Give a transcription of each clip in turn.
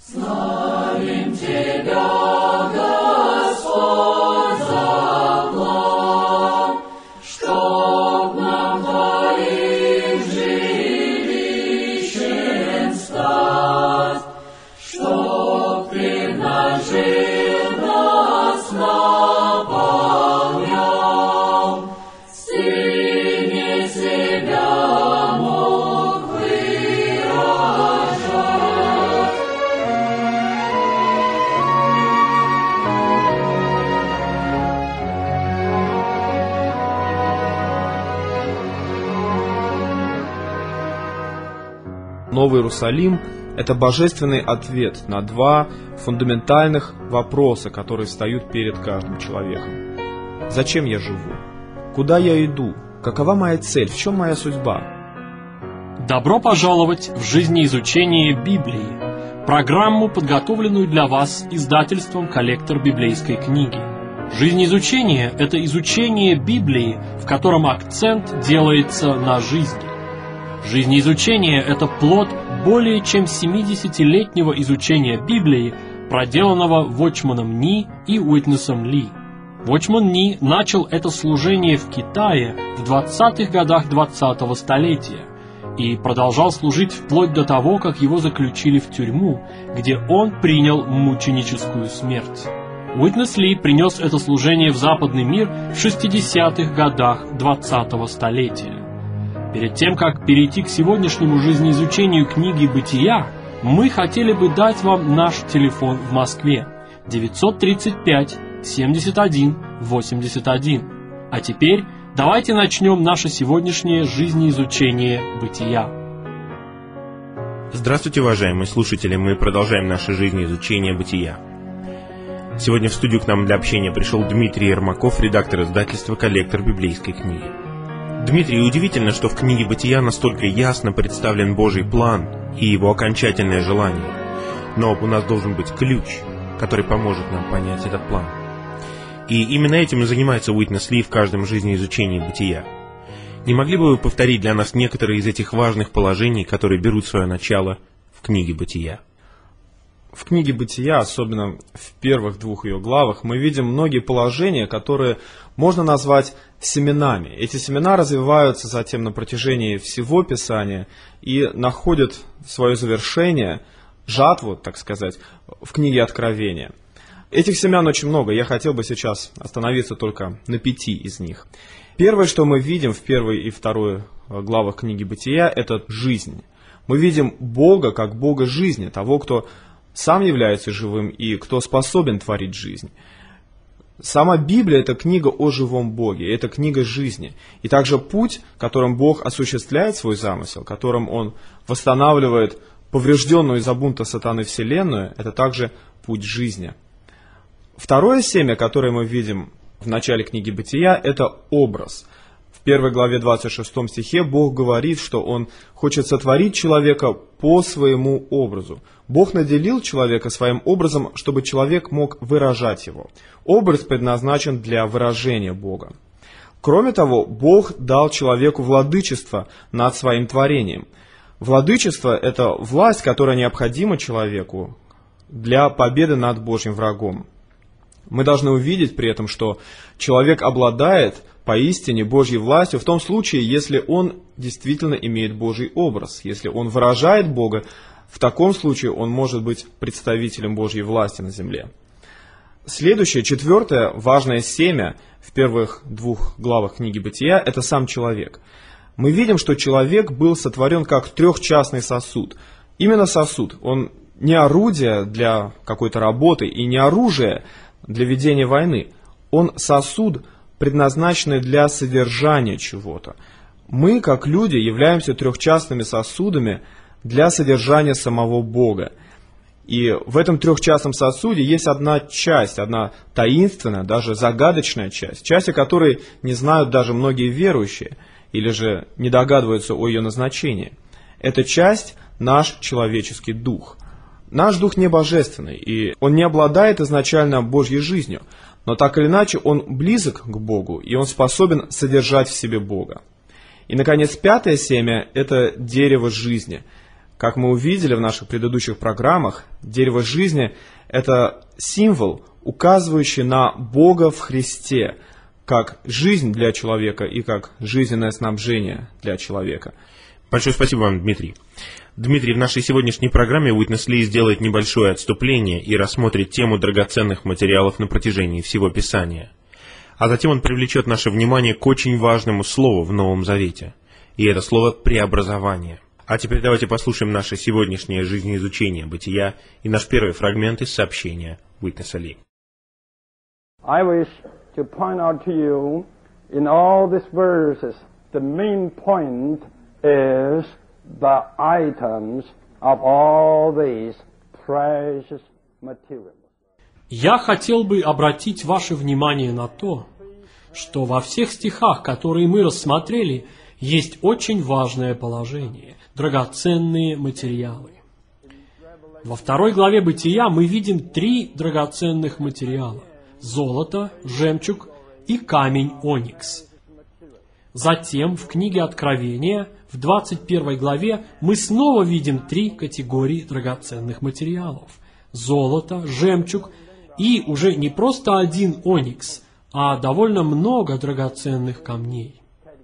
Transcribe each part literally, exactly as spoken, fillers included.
Славим Тебя, Господь, за план, чтоб нам Твоим жилищем стать, чтоб Ты нажил нас наполнял, Сыне себя мог выражать. Новый Иерусалим – это божественный ответ на два фундаментальных вопроса, которые встают перед каждым человеком. Зачем я живу? Куда я иду? Какова моя цель? В чем моя судьба? Добро пожаловать в жизнеизучение Библии, программу, подготовленную для вас издательством «Коллектор библейской книги». Жизнеизучение – это изучение Библии, в котором акцент делается на жизни. Жизнеизучение – это плод более чем семидесятилетнего изучения Библии, проделанного Watchman Nee и Уитнесом Ли. Watchman Nee начал это служение в Китае в двадцатых годах двадцатого столетия и продолжал служить вплоть до того, как его заключили в тюрьму, где он принял мученическую смерть. Уитнес Ли принес это служение в западный мир в шестидесятых годах двадцатого столетия. Перед тем, как перейти к сегодняшнему жизнеизучению книги «Бытия», мы хотели бы дать вам наш телефон в Москве девятьсот тридцать пять семьдесят один восемьдесят один. А теперь давайте начнем наше сегодняшнее жизнеизучение «Бытия». Здравствуйте, уважаемые слушатели, мы продолжаем наше жизнеизучение «Бытия». Сегодня в студию к нам для общения пришел Дмитрий Ермаков, редактор издательства «Коллектор библейской книги». Дмитрий, удивительно, что в книге «Бытия» настолько ясно представлен Божий план и его окончательное желание. Но у нас должен быть ключ, который поможет нам понять этот план. И именно этим и занимается Уитнес Ли в каждом жизнеизучении «Бытия». Не могли бы вы повторить для нас некоторые из этих важных положений, которые берут свое начало в книге «Бытия»? В книге «Бытия», особенно в первых двух ее главах, мы видим многие положения, которые можно назвать семенами. Эти семена развиваются затем на протяжении всего Писания и находят свое завершение, жатву, так сказать, в книге Откровения. Этих семян очень много, я хотел бы сейчас остановиться только на пяти из них. Первое, что мы видим в первой и второй главах книги «Бытия», это жизнь. Мы видим Бога как Бога жизни, того, кто сам является живым и кто способен творить жизнь. Сама Библия – это книга о живом Боге, это книга жизни. И также путь, которым Бог осуществляет свой замысел, которым Он восстанавливает поврежденную из-за бунта сатаны вселенную, это также путь жизни. Второе семя, которое мы видим в начале книги «Бытия», это образ. В первой главе двадцать шестом стихе Бог говорит, что Он хочет сотворить человека по своему образу. Бог наделил человека своим образом, чтобы человек мог выражать его. Образ предназначен для выражения Бога. Кроме того, Бог дал человеку владычество над своим творением. Владычество – это власть, которая необходима человеку для победы над Божьим врагом. Мы должны увидеть при этом, что человек обладает поистине Божьей властью в том случае, если он действительно имеет Божий образ, если он выражает Бога. В таком случае он может быть представителем Божьей власти на земле. Следующее, четвертое, важное семя в первых двух главах книги «Бытия» – это сам человек. Мы видим, что человек был сотворен как трехчастный сосуд. Именно сосуд. Он не орудие для какой-то работы и не оружие для ведения войны. Он сосуд, предназначенный для содержания чего-то. Мы, как люди, являемся трехчастными сосудами для содержания самого Бога. И в этом трехчастном сосуде есть одна часть, одна таинственная, даже загадочная часть, часть, о которой не знают даже многие верующие, или же не догадываются о ее назначении. Эта часть – наш человеческий дух. Наш дух не божественный, и он не обладает изначально Божьей жизнью, но так или иначе он близок к Богу, и он способен содержать в себе Бога. И, наконец, пятое семя – это дерево жизни. Как мы увидели в наших предыдущих программах, дерево жизни – это символ, указывающий на Бога в Христе, как жизнь для человека и как жизненное снабжение для человека. Большое спасибо вам, Дмитрий. Дмитрий, в нашей сегодняшней программе Witness Lee сделает небольшое отступление и рассмотрит тему драгоценных материалов на протяжении всего Писания. А затем он привлечет наше внимание к очень важному слову в Новом Завете. И это слово «преобразование». А теперь давайте послушаем наше сегодняшнее жизнеизучение бытия и наш первый фрагмент из сообщения Witness Lee. I wish to point out to you in all these verses, the main point is the items of all these precious materials. Я хотел бы обратить ваше внимание на то, что во всех стихах, которые мы рассмотрели, есть очень важное положение – драгоценные материалы. Во второй главе Бытия мы видим три драгоценных материала – золото, жемчуг и камень оникс. Затем в книге Откровения, в двадцать первой главе, мы снова видим три категории драгоценных материалов – золото, жемчуг и уже не просто один оникс, а довольно много драгоценных камней.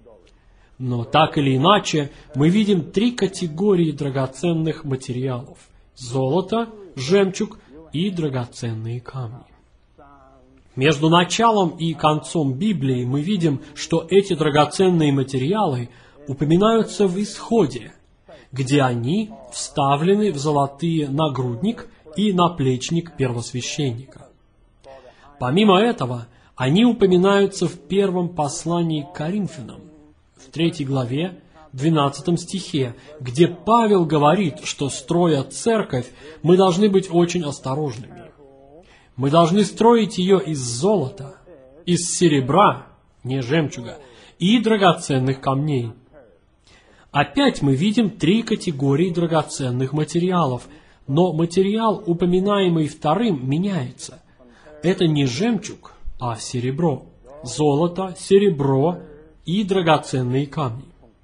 Но так или иначе, мы видим три категории драгоценных материалов – золото, жемчуг и драгоценные камни. Между началом и концом Библии мы видим, что эти драгоценные материалы упоминаются в Исходе, где они вставлены в золотые нагрудник и наплечник первосвященника. Помимо этого, они упоминаются в первом послании к Коринфянам, в третьей главе, двенадцатом стихе, где Павел говорит, что, строя церковь, мы должны быть очень осторожными. Мы должны строить ее из золота, из серебра, не жемчуга, и драгоценных камней. Опять мы видим три категории драгоценных материалов, но материал, упоминаемый вторым, меняется. Это не жемчуг, а серебро, золото, серебро и драгоценные камни.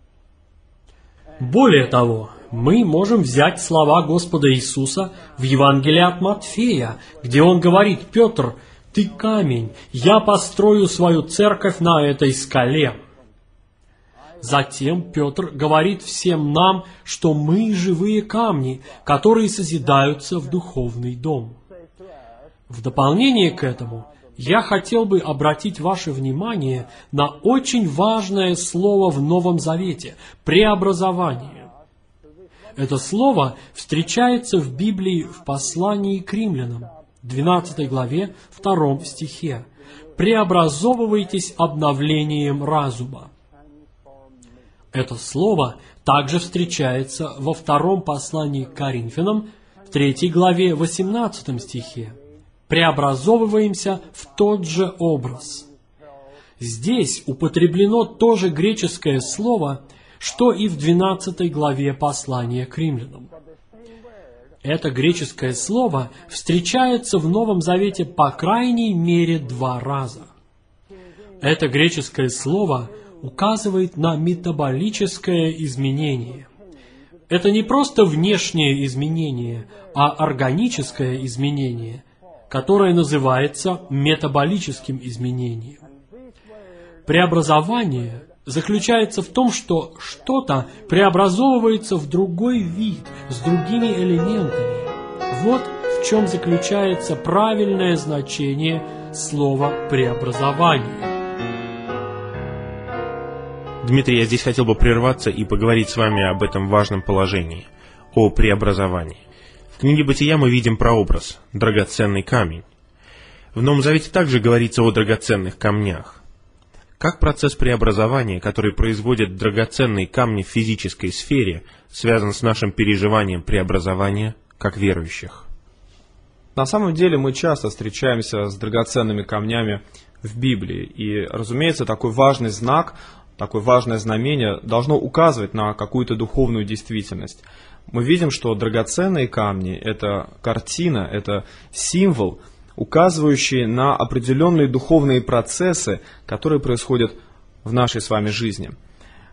Более того, мы можем взять слова Господа Иисуса в Евангелии от Матфея, где Он говорит: «Петр, ты камень, я построю свою церковь на этой скале». Затем Петр говорит всем нам, что мы живые камни, которые созидаются в духовный дом. В дополнение к этому, я хотел бы обратить ваше внимание на очень важное слово в Новом Завете – преобразование. Это слово встречается в Библии в послании к римлянам, двенадцатой главе, втором стихе. «Преобразовывайтесь обновлением разума». Это слово также встречается во втором послании к Коринфянам, в третьей главе, восемнадцатом стихе. «Преобразовываемся в тот же образ». Здесь употреблено то же греческое слово, что и в двенадцатой главе послания к римлянам. Это греческое слово встречается в Новом Завете по крайней мере два раза. Это греческое слово указывает на метаболическое изменение. Это не просто внешнее изменение, а органическое изменение, которое называется метаболическим изменением. Преобразование заключается в том, что что-то преобразовывается в другой вид, с другими элементами. Вот в чем заключается правильное значение слова «преобразование». Дмитрий, я здесь хотел бы прерваться и поговорить с вами об этом важном положении, о преобразовании. В книге Бытия мы видим прообраз – драгоценный камень. В Новом Завете также говорится о драгоценных камнях. Как процесс преобразования, который производит драгоценные камни в физической сфере, связан с нашим переживанием преобразования как верующих? На самом деле мы часто встречаемся с драгоценными камнями в Библии, и, разумеется, такой важный знак, такое важное знамение должно указывать на какую-то духовную действительность. Мы видим, что драгоценные камни – это картина, это символ, указывающий на определенные духовные процессы, которые происходят в нашей с вами жизни.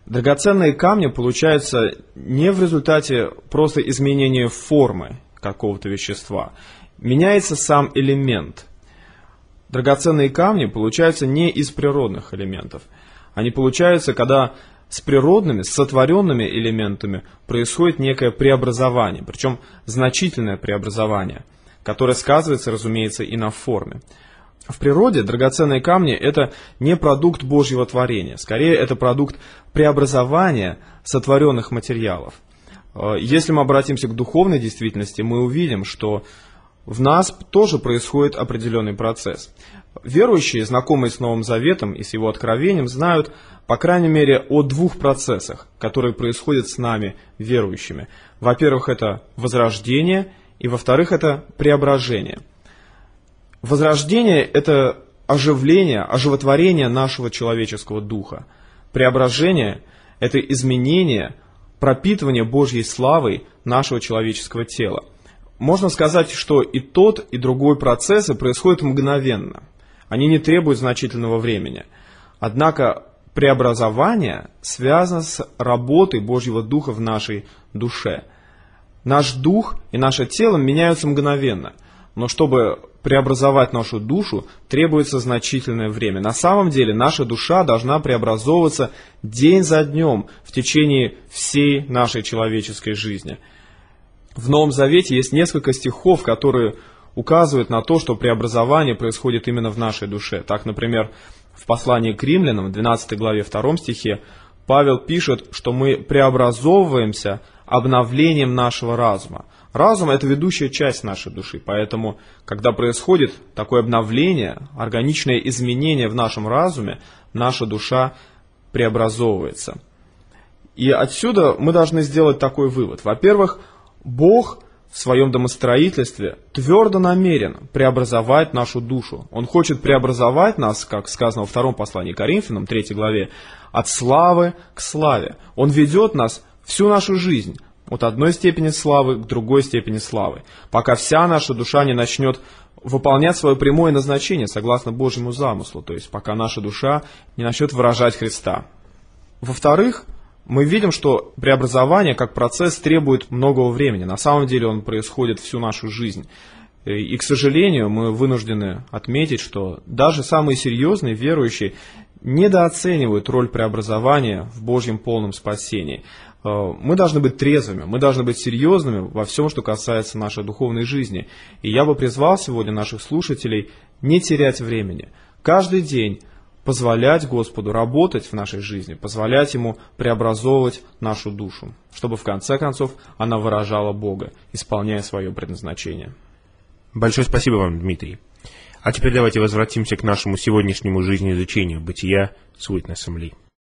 Драгоценные камни получаются не в результате просто изменения формы какого-то вещества. Меняется сам элемент. Драгоценные камни получаются не из природных элементов. Они получаются, когда с природными, с сотворенными элементами происходит некое преобразование, причем значительное преобразование, которое сказывается, разумеется, и на форме. В природе драгоценные камни – это не продукт Божьего творения, скорее это продукт преобразования сотворенных материалов. Если мы обратимся к духовной действительности, мы увидим, что в нас тоже происходит определенный процесс. Верующие, знакомые с Новым Заветом и с его откровением, знают, по крайней мере, о двух процессах, которые происходят с нами, верующими. Во-первых, это возрождение, и во-вторых, это преображение. Возрождение – это оживление, оживотворение нашего человеческого духа. Преображение – это изменение, пропитывание Божьей славой нашего человеческого тела. Можно сказать, что и тот, и другой процессы происходят мгновенно. Они не требуют значительного времени. Однако преобразование связано с работой Божьего Духа в нашей душе. Наш дух и наше тело меняются мгновенно, но чтобы преобразовать нашу душу, требуется значительное время. На самом деле наша душа должна преобразовываться день за днем в течение всей нашей человеческой жизни. В Новом Завете есть несколько стихов, которые указывают на то, что преобразование происходит именно в нашей душе. Так, например, в послании к римлянам, в двенадцатой главе втором стихе, Павел пишет, что мы преобразовываемся обновлением нашего разума. Разум – это ведущая часть нашей души, поэтому, когда происходит такое обновление, органичное изменение в нашем разуме, наша душа преобразовывается. И отсюда мы должны сделать такой вывод. Во-первых, Бог в своем домостроительстве твердо намерен преобразовать нашу душу. Он хочет преобразовать нас, как сказано во втором послании к Коринфянам, третьей главе, от славы к славе. Он ведет нас всю нашу жизнь от одной степени славы к другой степени славы, пока вся наша душа не начнет выполнять свое прямое назначение согласно Божьему замыслу, то есть пока наша душа не начнет выражать Христа. Во-вторых, мы видим, что преобразование как процесс требует многого времени. На самом деле он происходит всю нашу жизнь. И, к сожалению, мы вынуждены отметить, что даже самые серьезные верующие недооценивают роль преобразования в Божьем полном спасении. Мы должны быть трезвыми, мы должны быть серьезными во всем, что касается нашей духовной жизни. И я бы призвал сегодня наших слушателей не терять времени. Каждый день позволять Господу работать в нашей жизни, позволять Ему преобразовывать нашу душу, чтобы в конце концов она выражала Бога, исполняя свое предназначение. Большое спасибо вам, Дмитрий. А теперь давайте возвратимся к нашему сегодняшнему жизнеизучению бытия с Уитнесом Ли.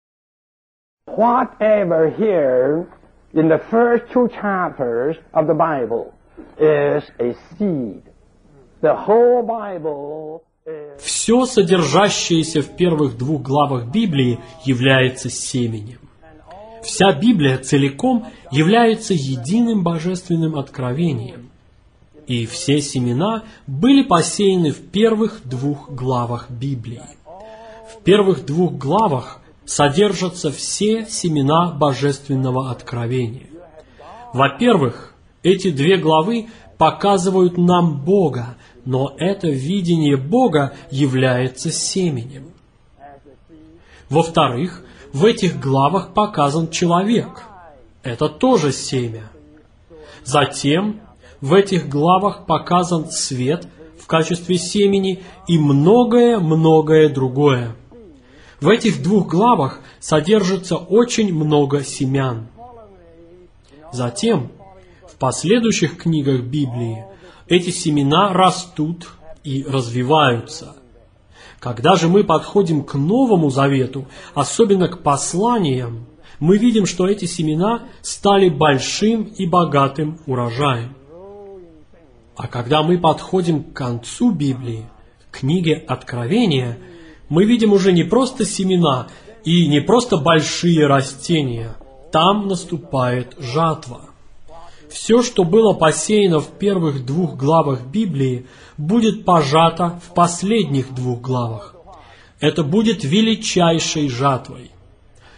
Whatever here in the first two chapters of the Bible is a seed. The whole Bible is... Все, содержащееся в первых двух главах Библии, является семенем. Вся Библия целиком является единым божественным откровением. И все семена были посеяны в первых двух главах Библии. В первых двух главах содержатся все семена божественного откровения. Во-первых, эти две главы показывают нам Бога, но это видение Бога является семенем. Во-вторых, в этих главах показан человек. Это тоже семя. Затем в этих главах показан свет в качестве семени и многое-многое другое. В этих двух главах содержится очень много семян. Затем, в последующих книгах Библии, эти семена растут и развиваются. Когда же мы подходим к Новому Завету, особенно к посланиям, мы видим, что эти семена стали большим и богатым урожаем. А когда мы подходим к концу Библии, к книге Откровения, мы видим уже не просто семена и не просто большие растения. Там наступает жатва. Все, что было посеяно в первых двух главах Библии, будет пожато в последних двух главах. Это будет величайшей жатвой.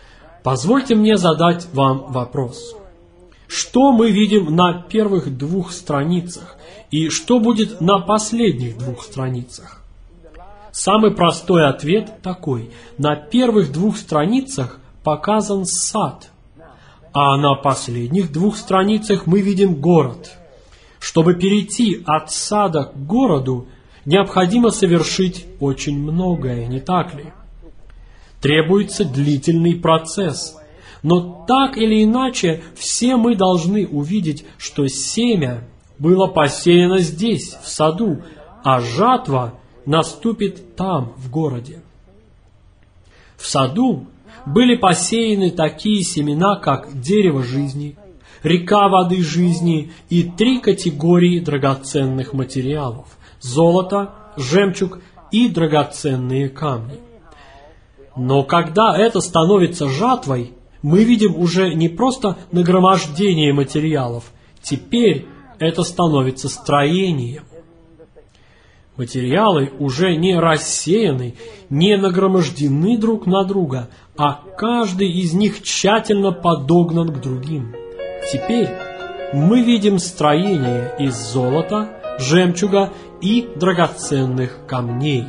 Позвольте мне задать вам вопрос. Что мы видим на первых двух страницах и что будет на последних двух страницах? Самый простой ответ такой. На первых двух страницах показан сад, а на последних двух страницах мы видим город. Чтобы перейти от сада к городу, необходимо совершить очень многое, не так ли? Требуется длительный процесс. Но так или иначе, все мы должны увидеть, что семя было посеяно здесь, в саду, а жатва наступит там, в городе. В саду были посеяны такие семена, как дерево жизни, река воды жизни и три категории драгоценных материалов – золото, жемчуг и драгоценные камни. Но когда это становится жатвой, мы видим уже не просто нагромождение материалов, теперь это становится строением. Материалы уже не рассеяны, не нагромождены друг на друга, а каждый из них тщательно подогнан к другим. Теперь мы видим строение из золота, жемчуга и драгоценных камней.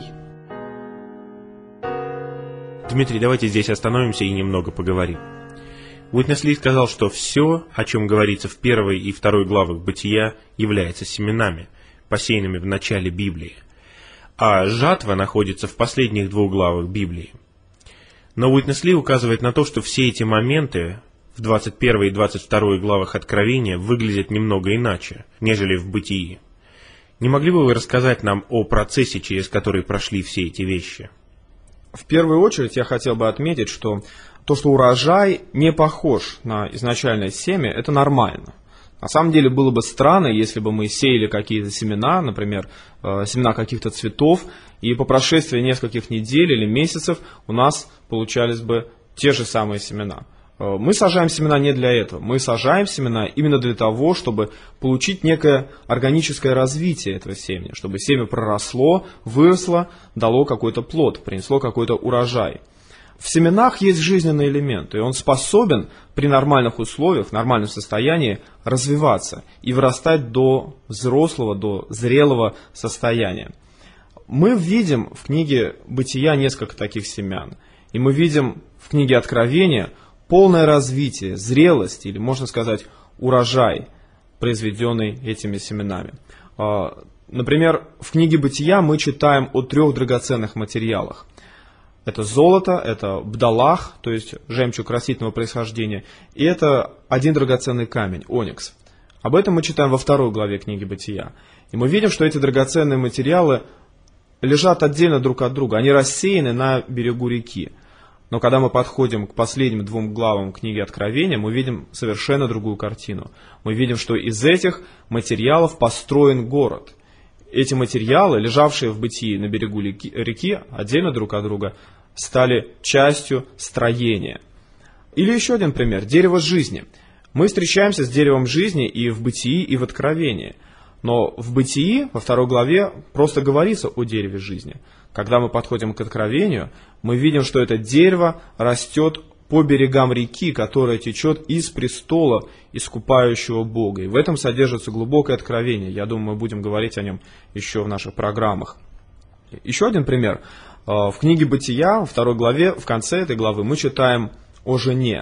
Дмитрий, давайте здесь остановимся и немного поговорим. Уитнес Ли сказал, что все, о чем говорится в первой и второй главах Бытия, является семенами, посеянными в начале Библии, а жатва находится в последних двух главах Библии. Но Уитнес Ли указывает на то, что все эти моменты в двадцать первой и двадцать второй главах Откровения выглядят немного иначе, нежели в Бытии. Не могли бы вы рассказать нам о процессе, через который прошли все эти вещи? В первую очередь я хотел бы отметить, что то, что урожай не похож на изначальное семя, это нормально. На самом деле было бы странно, если бы мы сеяли какие-то семена, например, э, семена каких-то цветов, и по прошествии нескольких недель или месяцев у нас получались бы те же самые семена. Э, мы сажаем семена не для этого. Мы сажаем семена именно для того, чтобы получить некое органическое развитие этого семени, чтобы семя проросло, выросло, дало какой-то плод, принесло какой-то урожай. В семенах есть жизненный элемент, и он способен при нормальных условиях, в нормальном состоянии развиваться и вырастать до взрослого, до зрелого состояния. Мы видим в книге Бытия несколько таких семян, и мы видим в книге Откровения полное развитие, зрелость, или, можно сказать, урожай, произведенный этими семенами. Например, в книге Бытия мы читаем о трех драгоценных материалах. Это золото, это бдалах, то есть жемчуг растительного происхождения, и это один драгоценный камень, оникс. Об этом мы читаем во второй главе книги Бытия. И мы видим, что эти драгоценные материалы лежат отдельно друг от друга, они рассеяны на берегу реки. Но когда мы подходим к последним двум главам книги Откровения, мы видим совершенно другую картину. Мы видим, что из этих материалов построен город. Эти материалы, лежавшие в Бытии на берегу реки, отдельно друг от друга, стали частью строения. Или еще один пример – дерево жизни. Мы встречаемся с деревом жизни и в Бытии, и в Откровении. Но в Бытии, во второй главе, просто говорится о дереве жизни. Когда мы подходим к Откровению, мы видим, что это дерево растет по берегам реки, которая течет из престола искупающего Бога. И в этом содержится глубокое откровение. Я думаю, мы будем говорить о нем еще в наших программах. Еще один пример. В книге Бытия, во второй главе, в конце этой главы, мы читаем о жене,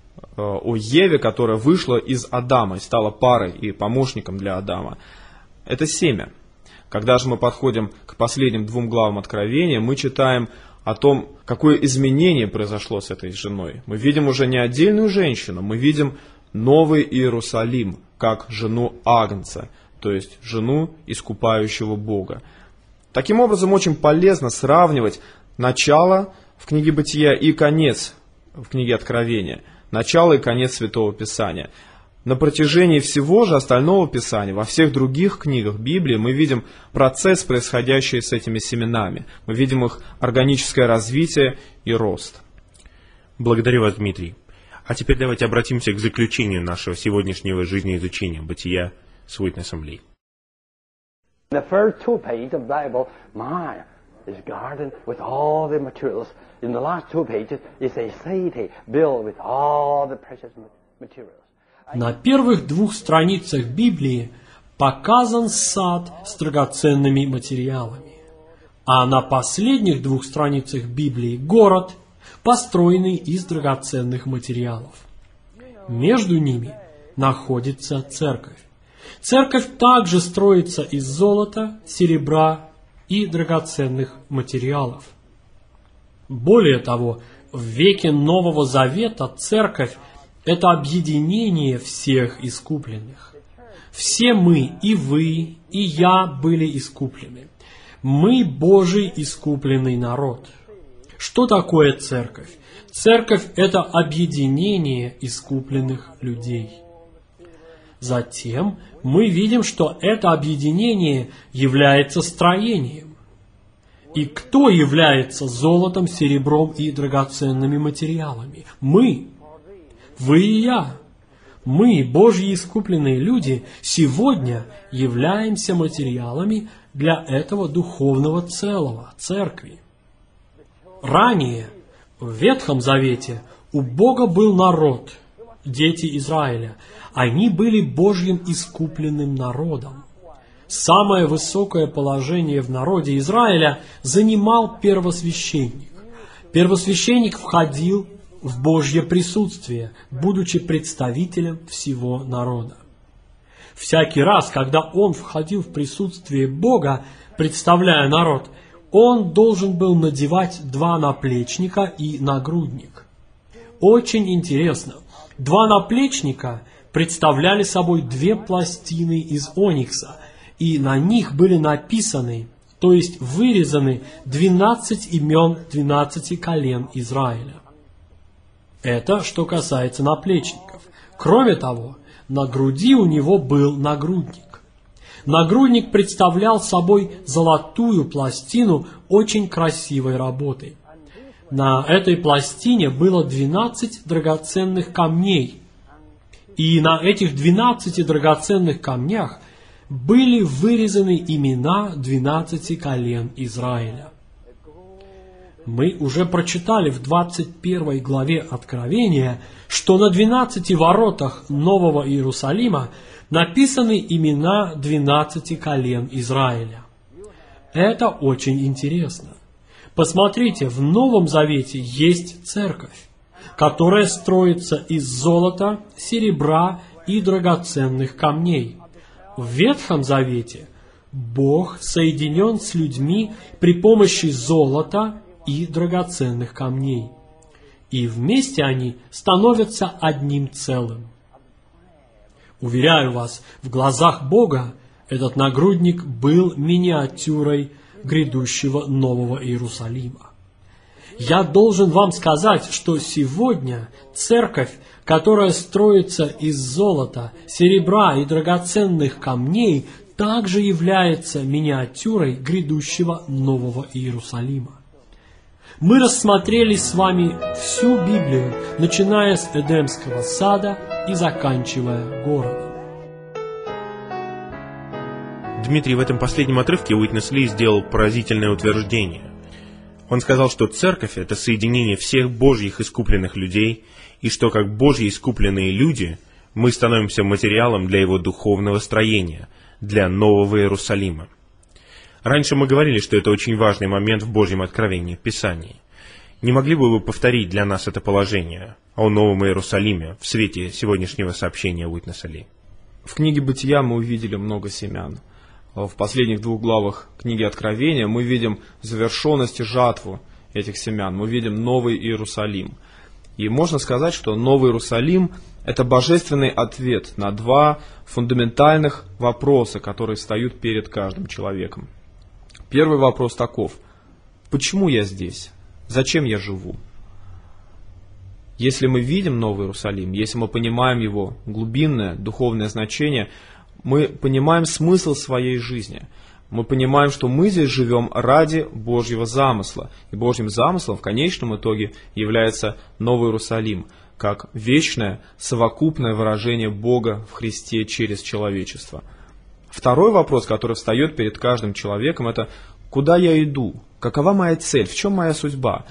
о Еве, которая вышла из Адама и стала парой и помощником для Адама. Это семя. Когда же мы подходим к последним двум главам Откровения, мы читаем о том, какое изменение произошло с этой женой. Мы видим уже не отдельную женщину, мы видим новый Иерусалим, как жену Агнца, то есть жену искупающего Бога. Таким образом, очень полезно сравнивать начало в книге Бытия и конец в книге Откровения, начало и конец Святого Писания. На протяжении всего же остального Писания, во всех других книгах Библии, мы видим процесс, происходящий с этими семенами. Мы видим их органическое развитие и рост. Благодарю вас, Дмитрий. А теперь давайте обратимся к заключению нашего сегодняшнего жизнеизучения Бытия с Уитнесом Ли. The first two pages of the Bible, my, his garden with all the materials. In the last two pages is a city built with all the precious materials. На первых двух страницах Библии показан сад с драгоценными материалами, а на последних двух страницах Библии город, построенный из драгоценных материалов. Между ними находится церковь. Церковь также строится из золота, серебра и драгоценных материалов. Более того, в веке Нового Завета церковь – это объединение всех искупленных. Все мы, и вы, и я были искуплены. Мы Божий искупленный народ. Что такое церковь? Церковь – это объединение искупленных людей. Затем мы видим, что это объединение является строением. И кто является золотом, серебром и драгоценными материалами? Мы. Вы и я. Мы, Божьи искупленные люди, сегодня являемся материалами для этого духовного целого, церкви. Ранее, в Ветхом Завете, у Бога был народ, дети Израиля. Они были Божьим искупленным народом. Самое высокое положение в народе Израиля занимал первосвященник. Первосвященник входил в Божье присутствие, будучи представителем всего народа. Всякий раз, когда он входил в присутствие Бога, представляя народ, он должен был надевать два наплечника и нагрудник. Очень интересно, два наплечника представляли собой две пластины из оникса, и на них были написаны, то есть вырезаны, двенадцать имен двенадцати колен Израиля. Это что касается наплечников. Кроме того, на груди у него был нагрудник. Нагрудник представлял собой золотую пластину очень красивой работы. На этой пластине было двенадцать драгоценных камней, и на этих двенадцати драгоценных камнях были вырезаны имена двенадцати колен Израиля. Мы уже прочитали в двадцать первой главе Откровения, что на двенадцати воротах Нового Иерусалима написаны имена двенадцати колен Израиля. Это очень интересно. Посмотрите, в Новом Завете есть церковь, которая строится из золота, серебра и драгоценных камней. В Ветхом Завете Бог соединен с людьми при помощи золота и драгоценных камней. И вместе они становятся одним целым. Уверяю вас, в глазах Бога этот нагрудник был миниатюрой грядущего Нового Иерусалима. Я должен вам сказать, что сегодня церковь, которая строится из золота, серебра и драгоценных камней, также является миниатюрой грядущего Нового Иерусалима. Мы рассмотрели с вами всю Библию, начиная с Эдемского сада и заканчивая городом. Дмитрий в этом последнем отрывке Уитнес Ли сделал поразительное утверждение. Он сказал, что церковь – это соединение всех Божьих искупленных людей, и что как Божьи искупленные люди мы становимся материалом для его духовного строения, для Нового Иерусалима. Раньше мы говорили, что это очень важный момент в Божьем откровении, в Писании. Не могли бы вы повторить для нас это положение о Новом Иерусалиме в свете сегодняшнего сообщения Уитнеса Ли? В книге «Бытия» мы увидели много семян. В последних двух главах книги Откровения мы видим завершенность и жатву этих семян. Мы видим Новый Иерусалим. И можно сказать, что Новый Иерусалим – это божественный ответ на два фундаментальных вопроса, которые встают перед каждым человеком. Первый вопрос таков: почему я здесь? Зачем я живу? Если мы видим Новый Иерусалим, если мы понимаем его глубинное духовное значение, мы понимаем смысл своей жизни. Мы понимаем, что мы здесь живем ради Божьего замысла. И Божьим замыслом в конечном итоге является Новый Иерусалим, как вечное совокупное выражение Бога в Христе через человечество. Второй вопрос, который встает перед каждым человеком, это «Куда я иду? Какова моя цель? В чем моя судьба?»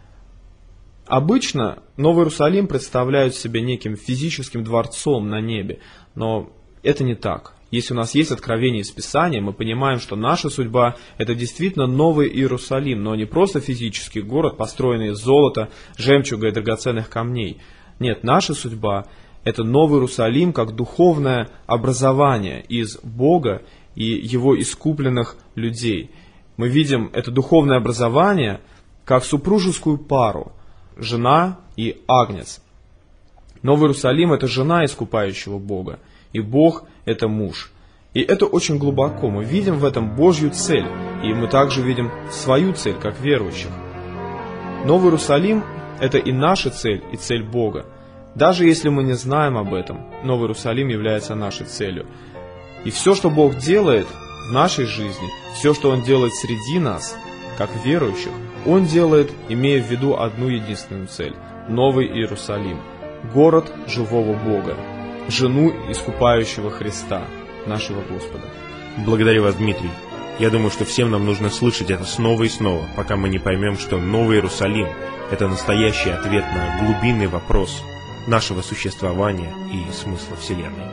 Обычно Новый Иерусалим представляют себе неким физическим дворцом на небе, но это не так. Если у нас есть откровение из Писания, мы понимаем, что наша судьба – это действительно Новый Иерусалим, но не просто физический город, построенный из золота, жемчуга и драгоценных камней. Нет, наша судьба – это Новый Иерусалим как духовное образование из Бога и Его искупленных людей. Мы видим это духовное образование как супружескую пару – жена и агнец. Новый Иерусалим – это жена искупающего Бога, и Бог – это муж. И это очень глубоко. Мы видим в этом Божью цель, и мы также видим свою цель, как верующих. Новый Иерусалим – это и наша цель, и цель Бога. Даже если мы не знаем об этом, Новый Иерусалим является нашей целью. И все, что Бог делает в нашей жизни, все, что Он делает среди нас, как верующих, Он делает, имея в виду одну единственную цель – Новый Иерусалим, город живого Бога, жену искупающего Христа, нашего Господа. Благодарю вас, Дмитрий. Я думаю, что всем нам нужно слышать это снова и снова, пока мы не поймем, что Новый Иерусалим – это настоящий ответ на глубинный вопрос нашего существования и смысла Вселенной.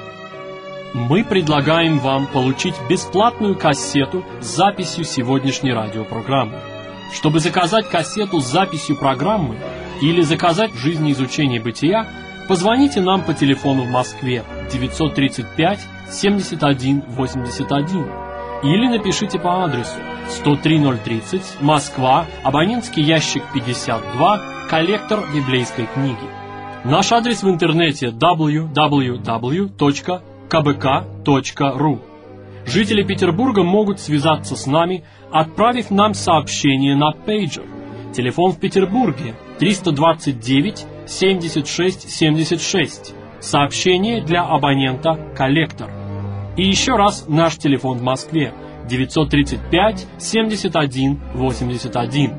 Мы предлагаем вам получить бесплатную кассету с записью сегодняшней радиопрограммы. Чтобы заказать кассету с записью программы или заказать «Жизнеизучение бытия», позвоните нам по телефону в Москве девятьсот тридцать пять семьдесят один восемьдесят один или напишите по адресу сто три ноль тридцать, Москва, абонентский ящик пятьдесят два, коллектор библейской книги. Наш адрес в интернете дабл ю дабл ю дабл ю точка ка бэ ка точка ру. Жители Петербурга могут связаться с нами, отправив нам сообщение на пейджер. Телефон в Петербурге триста двадцать девять семьдесят шесть семьдесят шесть. Сообщение для абонента «Коллектор». И еще раз наш телефон в Москве девятьсот тридцать пять семьдесят один восемьдесят один.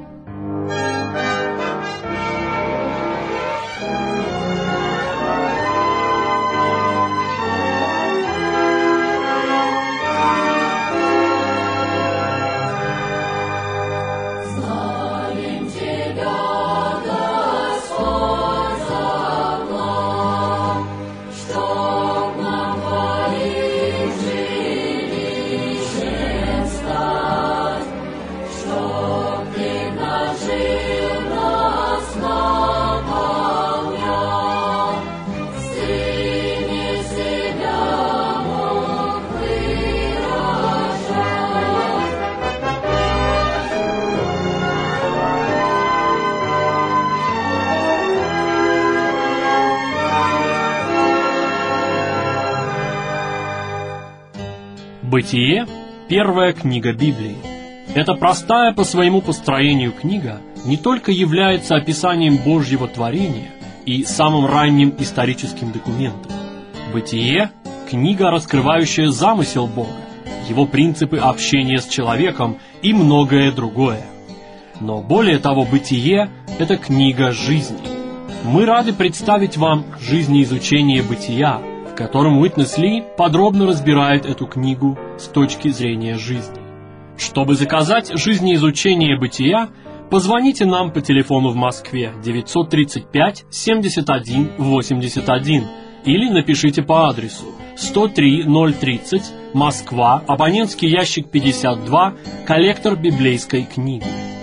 Бытие – первая книга Библии. Эта простая по своему построению книга не только является описанием Божьего творения и самым ранним историческим документом. Бытие – книга, раскрывающая замысел Бога, Его принципы общения с человеком и многое другое. Но более того, Бытие – это книга жизни. Мы рады представить вам жизнеизучение Бытия, в котором Уитнес Ли подробно разбирает эту книгу с точки зрения жизни. Чтобы заказать жизнеизучение Бытия, позвоните нам по телефону в Москве девятьсот тридцать пять семьдесят один восемьдесят один или напишите по адресу сто три ноль тридцать, Москва, абонентский ящик пятьдесят два, коллектор библейской книги.